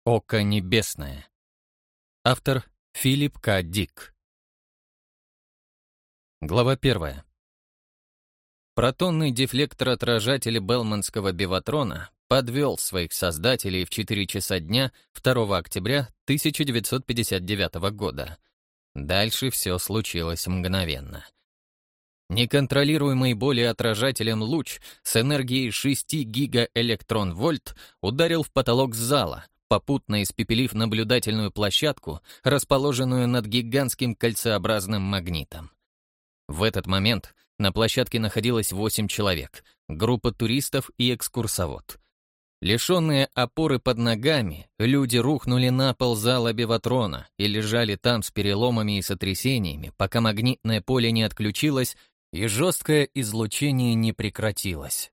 Око небесное. Автор Филипп К. Дик. Глава 1. Протонный дефлектор-отражатель Белманского биватрона подвел своих создателей в 4 часа дня 2 октября 1959 года. Дальше все случилось мгновенно. Неконтролируемый более отражателем луч с энергией 6 гигаэлектрон-вольт ударил в потолок зала, попутно испепелив наблюдательную площадку, расположенную над гигантским кольцеобразным магнитом. В этот момент на площадке находилось 8 человек, группа туристов и экскурсовод. Лишенные опоры под ногами, люди рухнули на пол зала биватрона и лежали там с переломами и сотрясениями, пока магнитное поле не отключилось и жесткое излучение не прекратилось.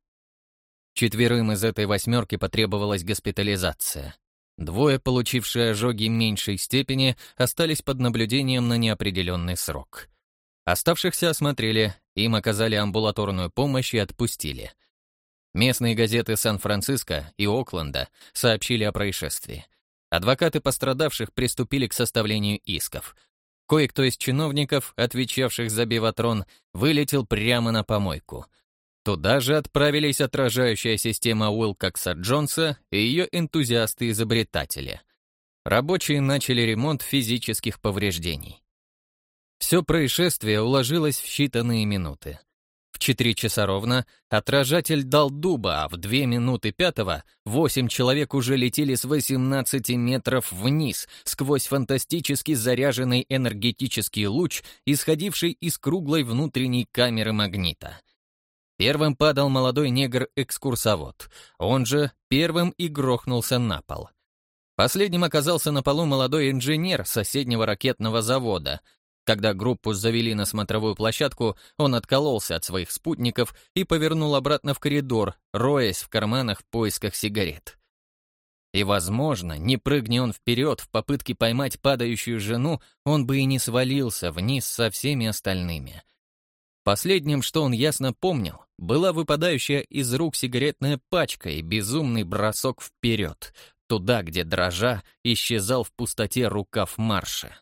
4 из этой 8 потребовалась госпитализация. 2, получившие ожоги меньшей степени, остались под наблюдением на неопределенный срок. Оставшихся осмотрели, им оказали амбулаторную помощь и отпустили. Местные газеты Сан-Франциско и Окленда сообщили о происшествии. Адвокаты пострадавших приступили к составлению исков. Кое-кто из чиновников, отвечавших за биватрон, вылетел прямо на помойку. Туда же отправились отражающая система Уилкокса-Джонса и ее энтузиасты-изобретатели. Рабочие начали ремонт физических повреждений. Все происшествие уложилось в считанные минуты. В 4 часа ровно отражатель дал дуба, а в 2 минуты 5 8 человек уже летели с 18 метров вниз, сквозь фантастически заряженный энергетический луч, исходивший из круглой внутренней камеры магнита. Первым падал молодой негр-экскурсовод, он же первым и грохнулся на пол. Последним оказался на полу молодой инженер соседнего ракетного завода. Когда группу завели на смотровую площадку, он откололся от своих спутников и повернул обратно в коридор, роясь в карманах в поисках сигарет. И, возможно, не прыгни он вперед в попытке поймать падающую жену, он бы и не свалился вниз со всеми остальными. Последним, что он ясно помнил, была выпадающая из рук сигаретная пачка и безумный бросок вперед, туда, где дрожа исчезал в пустоте рукав марша.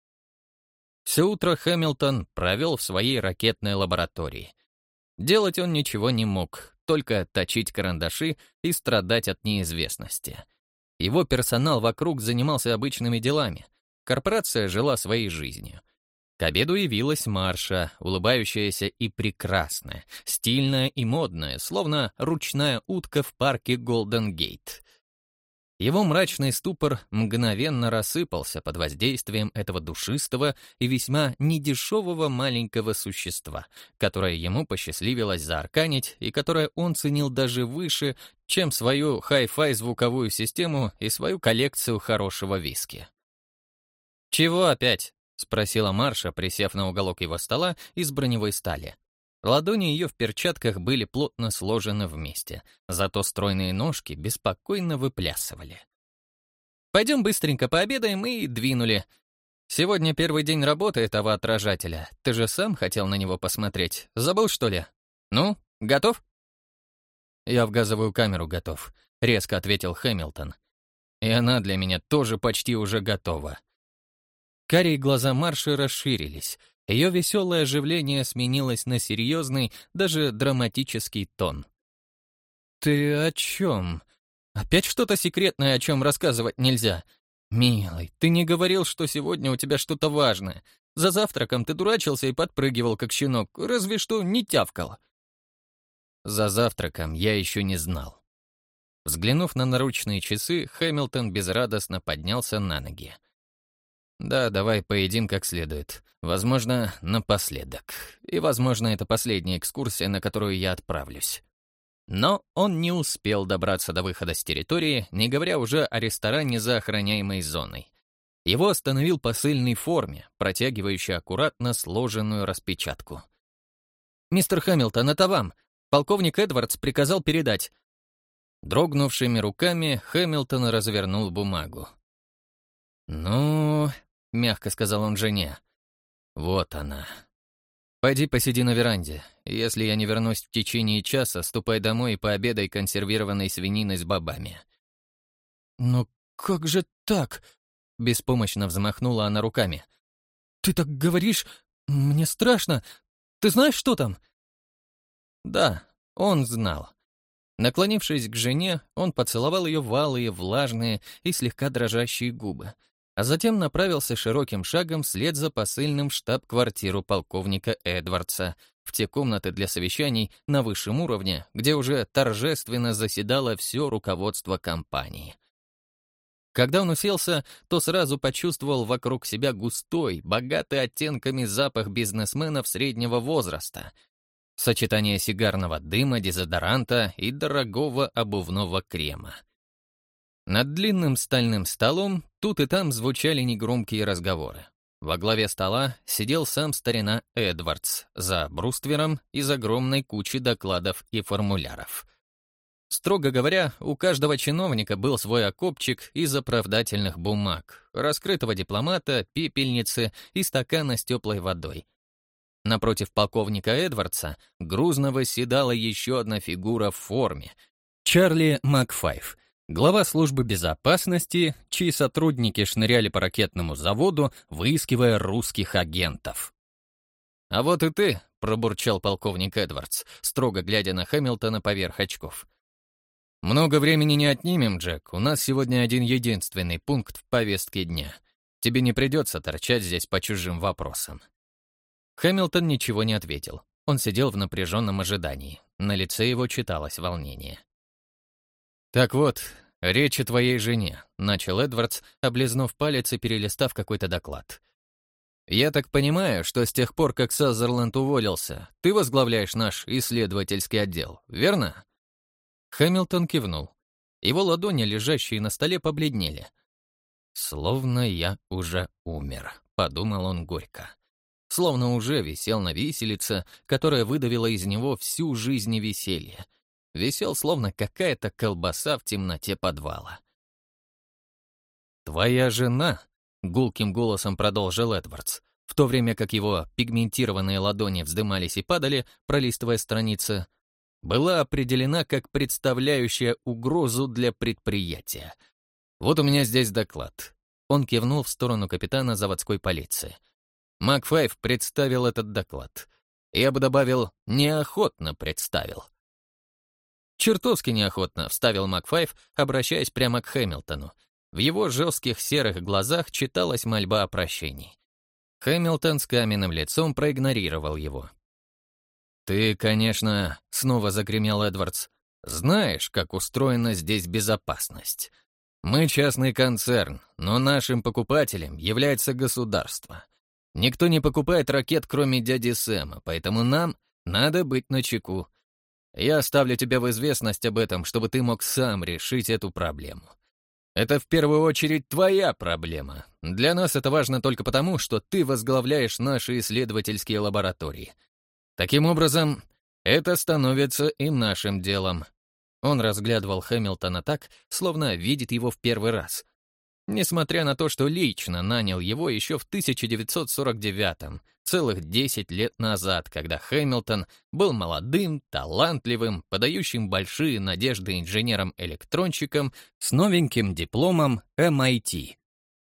Все утро Хэмилтон провел в своей ракетной лаборатории. Делать он ничего не мог, только точить карандаши и страдать от неизвестности. Его персонал вокруг занимался обычными делами. Корпорация жила своей жизнью. К обеду явилась Марша, улыбающаяся и прекрасная, стильная и модная, словно ручная утка в парке Голден-Гейт. Его мрачный ступор мгновенно рассыпался под воздействием этого душистого и весьма недешевого маленького существа, которое ему посчастливилось заарканить и которое он ценил даже выше, чем свою хай-фай звуковую систему и свою коллекцию хорошего виски. «Чего опять?» — спросила Марша, присев на уголок его стола из броневой стали. Ладони ее в перчатках были плотно сложены вместе, зато стройные ножки беспокойно выплясывали. «Пойдем быстренько пообедаем» и двинули. Сегодня первый день работы этого отражателя. Ты же сам хотел на него посмотреть. Забыл, что ли? Ну, готов? «Я в газовую камеру готов», — резко ответил Хэмилтон. «И она для меня тоже почти уже готова». Карие глаза Марши расширились. Ее веселое оживление сменилось на серьезный, даже драматический тон. «Ты о чем? Опять что-то секретное, о чем рассказывать нельзя? Милый, ты не говорил, что сегодня у тебя что-то важное. За завтраком ты дурачился и подпрыгивал, как щенок, разве что не тявкал». За завтраком я еще не знал. Взглянув на наручные часы, Хэмилтон безрадостно поднялся на ноги. «Да, давай поедим как следует. Возможно, напоследок. И, возможно, это последняя экскурсия, на которую я отправлюсь». Но он не успел добраться до выхода с территории, не говоря уже о ресторане за охраняемой зоной. Его остановил посыльный в форме, протягивающий аккуратно сложенную распечатку. «Мистер Хэмилтон, это вам. Полковник Эдвардс приказал передать». Дрогнувшими руками Хэмилтон развернул бумагу. «Ну...» — мягко сказал он жене. «Вот она. Пойди посиди на веранде. Если я не вернусь в течение часа, ступай домой и пообедай консервированной свининой с бобами». «Но как же так?» — беспомощно взмахнула она руками. «Ты так говоришь? Мне страшно. Ты знаешь, что там?» Да, он знал. Наклонившись к жене, он поцеловал ее валые, влажные и слегка дрожащие губы, а затем направился широким шагом вслед за посыльным в штаб-квартиру полковника Эдвардса, в те комнаты для совещаний на высшем уровне, где уже торжественно заседало все руководство компании. Когда он уселся, то сразу почувствовал вокруг себя густой, богатый оттенками запах бизнесменов среднего возраста — сочетание сигарного дыма, дезодоранта и дорогого обувного крема. Над длинным стальным столом тут и там звучали негромкие разговоры. Во главе стола сидел сам старина Эдвардс за бруствером из огромной кучи докладов и формуляров. Строго говоря, у каждого чиновника был свой окопчик из оправдательных бумаг, раскрытого дипломата, пепельницы и стакана с теплой водой. Напротив полковника Эдвардса грузно восседала еще одна фигура в форме — Чарли Макфайв, глава службы безопасности, чьи сотрудники шныряли по ракетному заводу, выискивая русских агентов. «А вот и ты», — пробурчал полковник Эдвардс, строго глядя на Хэмилтона поверх очков. «Много времени не отнимем, Джек. У нас сегодня один единственный пункт в повестке дня. Тебе не придется торчать здесь по чужим вопросам». Хэмилтон ничего не ответил. Он сидел в напряженном ожидании. На лице его читалось волнение. «Так вот, речь о твоей жене», — начал Эдвардс, облизнув палец и перелистав какой-то доклад. «Я так понимаю, что с тех пор, как Сазерленд уволился, ты возглавляешь наш исследовательский отдел, верно?» Хэмилтон кивнул. Его ладони, лежащие на столе, побледнели. «Словно я уже умер», — подумал он горько. Словно уже висел на виселице, которая выдавила из него всю жизнь и веселье. Висел, словно какая-то колбаса в темноте подвала. «Твоя жена», — гулким голосом продолжил Эдвардс, в то время как его пигментированные ладони вздымались и падали, пролистывая страницы, была определена как представляющая угрозу для предприятия. Вот у меня здесь доклад. Он кивнул в сторону капитана заводской полиции. Макфайв представил этот доклад. Я бы добавил, неохотно представил. «Чертовски неохотно», — вставил Макфайв, обращаясь прямо к Хэмилтону. В его жестких серых глазах читалась мольба о прощении. Хэмилтон с каменным лицом проигнорировал его. «Ты, конечно, — снова загремел Эдвардс, — знаешь, как устроена здесь безопасность. Мы частный концерн, но нашим покупателем является государство. Никто не покупает ракет, кроме дяди Сэма, поэтому нам надо быть начеку. Я ставлю тебя в известность об этом, чтобы ты мог сам решить эту проблему. Это в первую очередь твоя проблема. Для нас это важно только потому, что ты возглавляешь наши исследовательские лаборатории. Таким образом, это становится и нашим делом». Он разглядывал Хэмилтона так, словно видит его в первый раз. Несмотря на то, что лично нанял его еще в 1949-м, целых 10 лет назад, когда Хэмилтон был молодым, талантливым, подающим большие надежды инженером-электронщиком с новеньким дипломом MIT.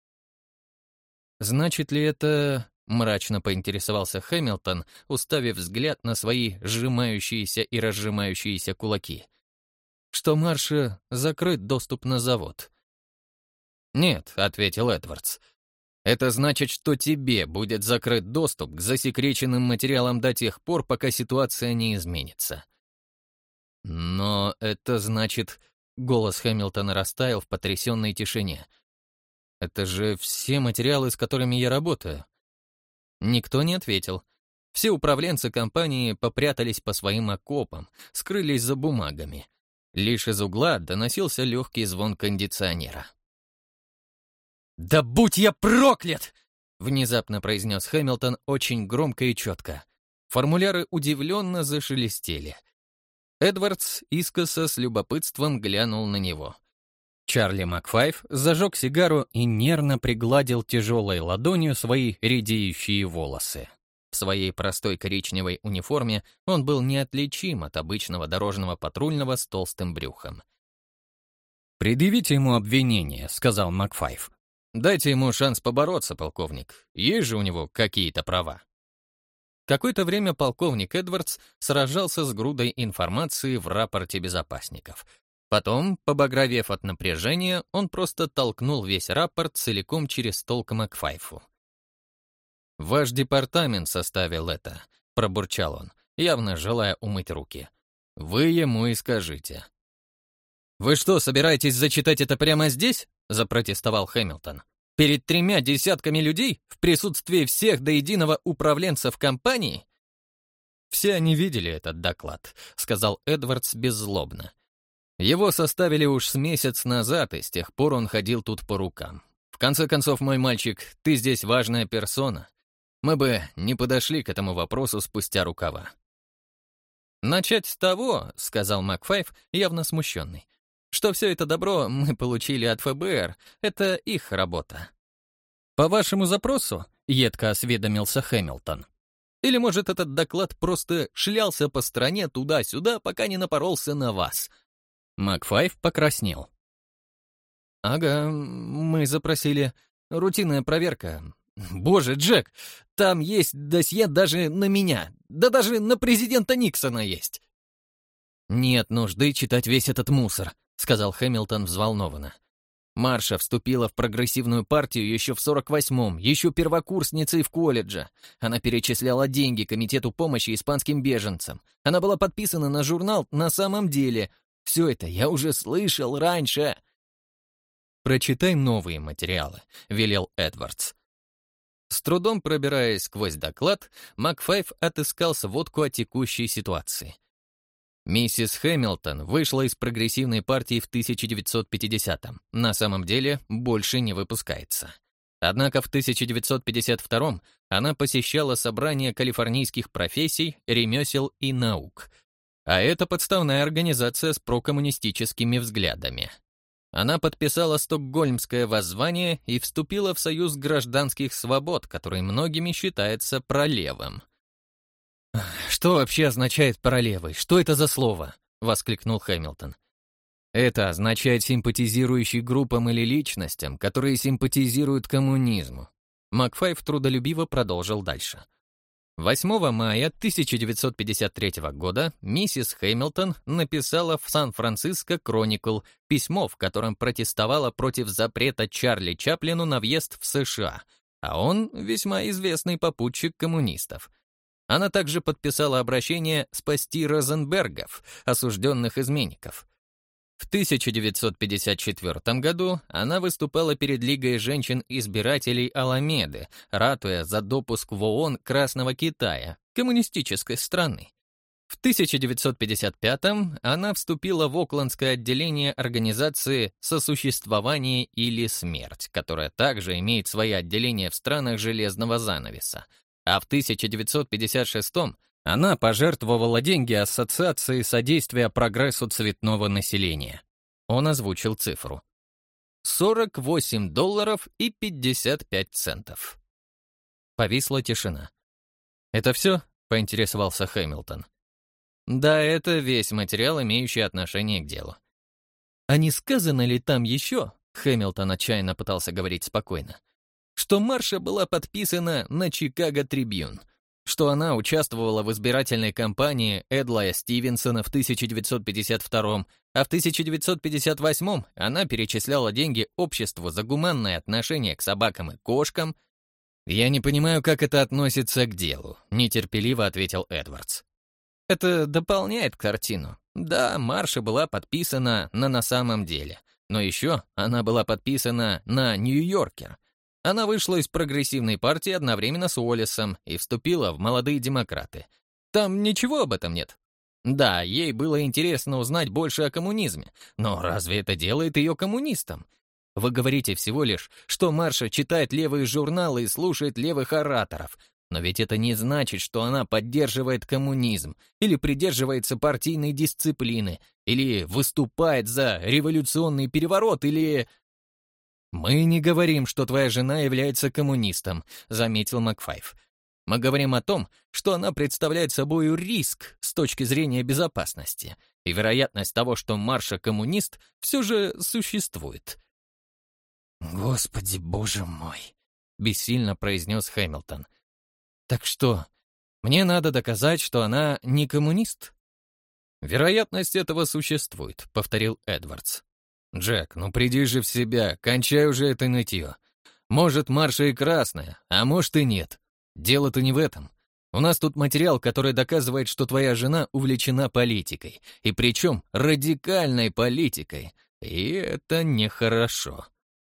«Значит ли это...» — мрачно поинтересовался Хэмилтон, уставив взгляд на свои сжимающиеся и разжимающиеся кулаки. «Что Марше закрыт доступ на завод?» «Нет», — ответил Эдвардс. «Это значит, что тебе будет закрыт доступ к засекреченным материалам до тех пор, пока ситуация не изменится». «Но это значит...» — голос Хэмилтона растаял в потрясенной тишине. «Это же все материалы, с которыми я работаю». Никто не ответил. Все управленцы компании попрятались по своим окопам, скрылись за бумагами. Лишь из угла доносился легкий звон кондиционера. «Да будь я проклят!» — внезапно произнес Хэмилтон очень громко и четко. Формуляры удивленно зашелестели. Эдвардс искоса с любопытством глянул на него. Чарли Макфайв зажег сигару и нервно пригладил тяжелой ладонью свои редеющие волосы. В своей простой коричневой униформе он был неотличим от обычного дорожного патрульного с толстым брюхом. «Предъявите ему обвинение», — сказал Макфайв. «Дайте ему шанс побороться, полковник. Есть же у него какие-то права». Какое-то время полковник Эдвардс сражался с грудой информации в рапорте безопасников. Потом, побагровев от напряжения, он просто толкнул весь рапорт целиком через стол к Макфайфу. «Ваш департамент составил это», — пробурчал он, явно желая умыть руки. «Вы ему и скажите». «Вы что, собираетесь зачитать это прямо здесь?» — запротестовал Хэмилтон. «Перед 3 десятками людей, в присутствии всех до единого управленцев компании?» «Все они видели этот доклад», — сказал Эдвардс беззлобно. «Его составили уж с месяц назад, и с тех пор он ходил тут по рукам. В конце концов, мой мальчик, ты здесь важная персона. Мы бы не подошли к этому вопросу спустя рукава». «Начать с того», — сказал Макфайв, явно смущенный, «что все это добро мы получили от ФБР, это их работа». «По вашему запросу?» — едко осведомился Хэмилтон. «Или, может, этот доклад просто шлялся по стране туда-сюда, пока не напоролся на вас?» Макфайв покраснел. «Ага, мы запросили. Рутинная проверка. Боже, Джек, там есть досье даже на меня. Да даже на президента Никсона есть». «Нет нужды читать весь этот мусор», — сказал Хэмилтон взволнованно. «Марша вступила в прогрессивную партию еще в 48-м, еще первокурсницей в колледже. Она перечисляла деньги Комитету помощи испанским беженцам. Она была подписана на журнал «На самом деле». Все это я уже слышал раньше». «Прочитай новые материалы», — велел Эдвардс. С трудом пробираясь сквозь доклад, Макфайв отыскал сводку о текущей ситуации. Миссис Хэмилтон вышла из прогрессивной партии в 1950-м. На самом деле, больше не выпускается. Однако в 1952-м она посещала собрания калифорнийских профессий, ремесел и наук. А это подставная организация с прокоммунистическими взглядами. Она подписала Стокгольмское воззвание и вступила в Союз гражданских свобод, который многими считается пролевым. «Что вообще означает пролевый? Что это за слово?» — воскликнул Хэмилтон. «Это означает симпатизирующий группам или личностям, которые симпатизируют коммунизму». Макфайв трудолюбиво продолжил дальше. 8 мая 1953 года миссис Хэмилтон написала в Сан-Франциско Кроникл письмо, в котором протестовала против запрета Чарли Чаплину на въезд в США, а он весьма известный попутчик коммунистов. Она также подписала обращение «Спасти Розенбергов», осужденных изменников. В 1954 году она выступала перед Лигой женщин-избирателей Аламеды, ратуя за допуск в ООН Красного Китая, коммунистической страны. В 1955 она вступила в Оклендское отделение организации «Сосуществование или смерть», которая также имеет свои отделения в странах Железного занавеса. А в 1956 она пожертвовала деньги Ассоциации содействия прогрессу цветного населения. Он озвучил цифру. $48.55. Повисла тишина. «Это все?» — поинтересовался Хэмилтон. «Да, это весь материал, имеющий отношение к делу». «А не сказано ли там еще?» — Хэмилтон отчаянно пытался говорить спокойно. «Что марша была подписана на Чикаго Трибьюн, что она участвовала в избирательной кампании Эдлая Стивенсона в 1952, а в 1958 она перечисляла деньги обществу за гуманное отношение к собакам и кошкам». «Я не понимаю, как это относится к делу», — нетерпеливо ответил Эдвардс. «Это дополняет картину. Да, марша была подписана на самом деле, но еще она была подписана на Нью-Йоркер. Она вышла из прогрессивной партии одновременно с Уоллесом и вступила в молодые демократы. Там ничего об этом нет. Да, ей было интересно узнать больше о коммунизме, но разве это делает ее коммунистом? Вы говорите всего лишь, что Марша читает левые журналы и слушает левых ораторов, но ведь это не значит, что она поддерживает коммунизм, или придерживается партийной дисциплины, или выступает за революционный переворот, или... «Мы не говорим, что твоя жена является коммунистом», — заметил Макфайв. «Мы говорим о том, что она представляет собой риск с точки зрения безопасности, и вероятность того, что Марша коммунист, все же существует. «Господи, боже мой!» — бессильно произнес Хэмилтон. «Так что, мне надо доказать, что она не коммунист?» «Вероятность этого существует», — повторил Эдвардс. «Джек, ну приди же в себя, кончай уже это нытье. Может, Марша и красная, а может и нет. Дело-то не в этом. У нас тут материал, который доказывает, что твоя жена увлечена политикой, и причем радикальной политикой, и это нехорошо».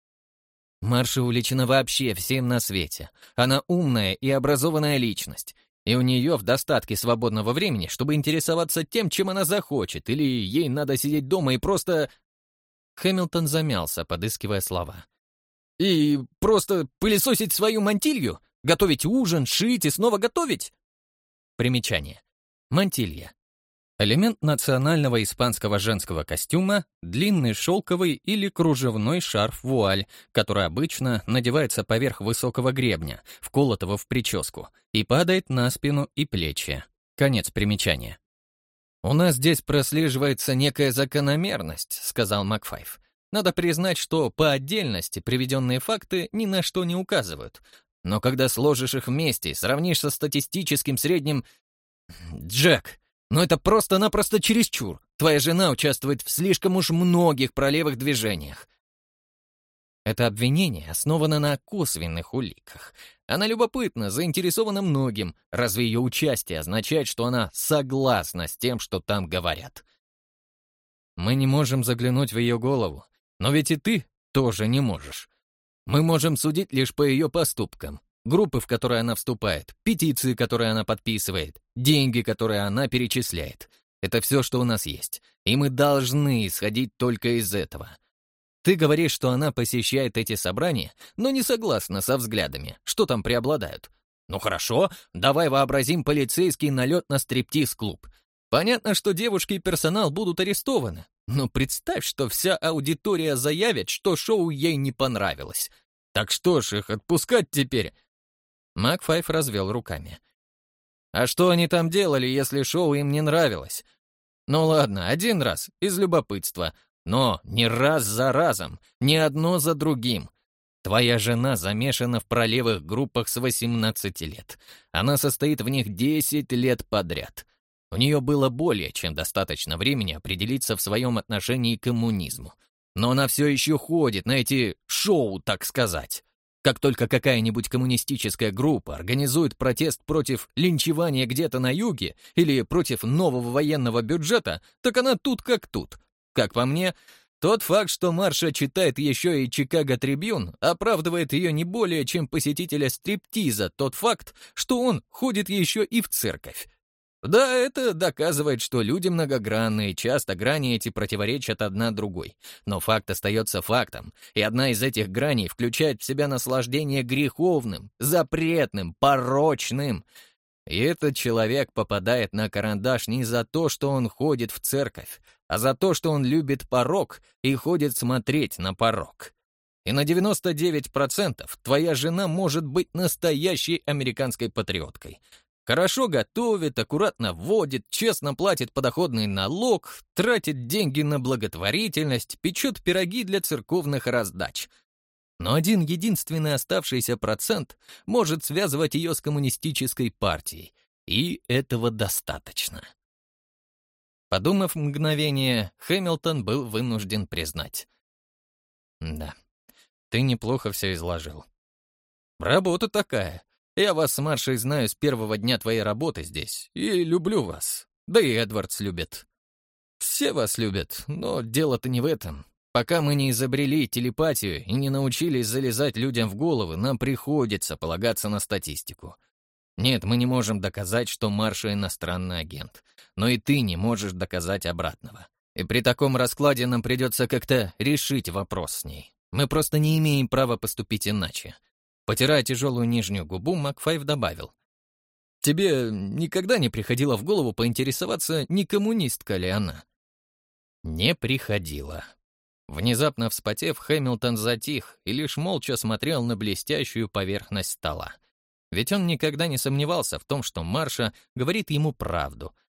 Марша увлечена вообще всем на свете. Она умная и образованная личность, и у нее в достатке свободного времени, чтобы интересоваться тем, чем она захочет, или ей надо сидеть дома и просто... Хэмилтон замялся, подыскивая слова. «И просто пылесосить свою мантилью? Готовить ужин, шить и снова готовить?» Примечание. Мантилья. Элемент национального испанского женского костюма — длинный шелковый или кружевной шарф-вуаль, который обычно надевается поверх высокого гребня, вколотого в прическу, и падает на спину и плечи. Конец примечания. «У нас здесь прослеживается некая закономерность», — сказал Макфайф. «Надо признать, что по отдельности приведенные факты ни на что не указывают. Но когда сложишь их вместе и сравнишь со статистическим средним... Джек, ну это просто-напросто чересчур. Твоя жена участвует в слишком уж многих пролевых движениях». Это обвинение основано на косвенных уликах. Она любопытна, заинтересована многим. Разве ее участие означает, что она согласна с тем, что там говорят? Мы не можем заглянуть в ее голову, но ведь и ты тоже не можешь. Мы можем судить лишь по ее поступкам. Группы, в которые она вступает, петиции, которые она подписывает, деньги, которые она перечисляет. Это все, что у нас есть. И мы должны исходить только из этого. Ты говоришь, что она посещает эти собрания, но не согласна со взглядами, что там преобладают. Ну хорошо, давай вообразим полицейский налет на стриптиз-клуб. Понятно, что девушки и персонал будут арестованы, но представь, что вся аудитория заявит, что шоу ей не понравилось. Так что ж, их отпускать теперь? Макфайф развел руками. А что они там делали, если шоу им не нравилось? Ну ладно, один раз, из любопытства, но не раз за разом, не одно за другим. Твоя жена замешана в пролевых группах с 18 лет. Она состоит в них 10 лет подряд. У нее было более чем достаточно времени определиться в своем отношении к коммунизму. Но она все еще ходит на эти шоу, так сказать. Как только какая-нибудь коммунистическая группа организует протест против линчевания где-то на юге или против нового военного бюджета, так она тут как тут. Как по мне, тот факт, что Марша читает еще и «Чикаго Трибьюн», оправдывает ее не более, чем посетителя стриптиза тот факт, что он ходит еще и в церковь. Да, это доказывает, что люди многогранные, часто грани эти противоречат одна другой. Но факт остается фактом, и одна из этих граней включает в себя наслаждение греховным, запретным, порочным. И этот человек попадает на карандаш не за то, что он ходит в церковь, а за то, что он любит порок и ходит смотреть на порок. И на 99% твоя жена может быть настоящей американской патриоткой. Хорошо готовит, аккуратно водит, честно платит подоходный налог, тратит деньги на благотворительность, печет пироги для церковных раздач. Но один единственный оставшийся процент может связывать ее с коммунистической партией, и этого достаточно. Подумав мгновение, Хэмилтон был вынужден признать. Да, ты неплохо все изложил. Работа такая. Я вас с Маршей знаю с первого дня твоей работы здесь, и люблю вас. Да и Эдвардс любит. Все вас любят, но дело-то не в этом. Пока мы не изобрели телепатию и не научились залезать людям в головы, нам приходится полагаться на статистику. Нет, мы не можем доказать, что Марша иностранный агент, но и ты не можешь доказать обратного. И при таком раскладе нам придется как-то решить вопрос с ней. Мы просто не имеем права поступить иначе. Потирая тяжелую нижнюю губу, Макфайф добавил. «Тебе никогда не приходило в голову поинтересоваться, не коммунистка ли она?» Не приходило. Внезапно вспотев, Хэмилтон затих и лишь молча смотрел на блестящую поверхность стола. Ведь он никогда не сомневался в том, что Марша говорит ему правду,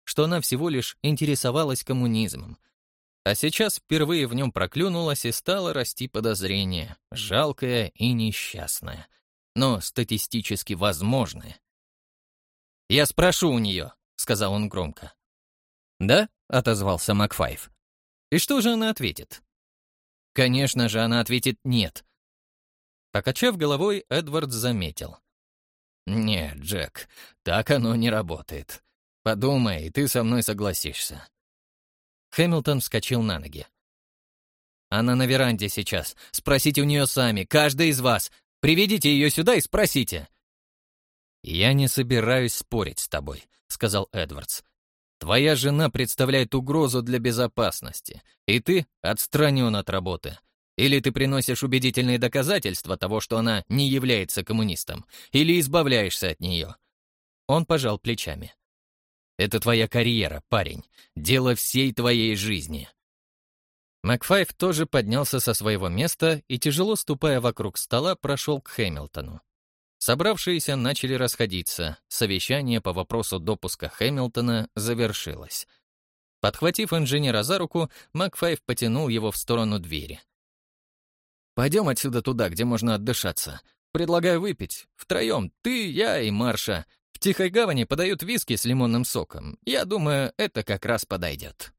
что она всего лишь интересовалась коммунизмом. А сейчас впервые в нем проклюнулось и стало расти подозрение, жалкое и несчастное, но статистически возможное. «Я спрошу у нее», — сказал он громко. «Да?» — отозвался Макфайв. «И что же она ответит?» «Конечно же, она ответит «нет». Покачав головой, Эдвардс заметил. «Нет, Джек, так оно не работает. Подумай, и ты со мной согласишься». Хэмилтон вскочил на ноги. «Она на веранде сейчас. Спросите у нее сами, каждый из вас. Приведите ее сюда и спросите». «Я не собираюсь спорить с тобой», — сказал Эдвардс. «Твоя жена представляет угрозу для безопасности, и ты отстранен от работы. Или ты приносишь убедительные доказательства того, что она не является коммунистом, или избавляешься от нее». Он пожал плечами. «Это твоя карьера, парень. Дело всей твоей жизни». Макфайв тоже поднялся со своего места и, тяжело ступая вокруг стола, прошел к Хэмилтону. Собравшиеся начали расходиться. Совещание по вопросу допуска Хэмилтона завершилось. Подхватив инженера за руку, Макфайв потянул его в сторону двери. «Пойдем отсюда туда, где можно отдышаться. Предлагаю выпить. Втроем, ты, я и Марша. В Тихой Гавани подают виски с лимонным соком. Я думаю, это как раз подойдет».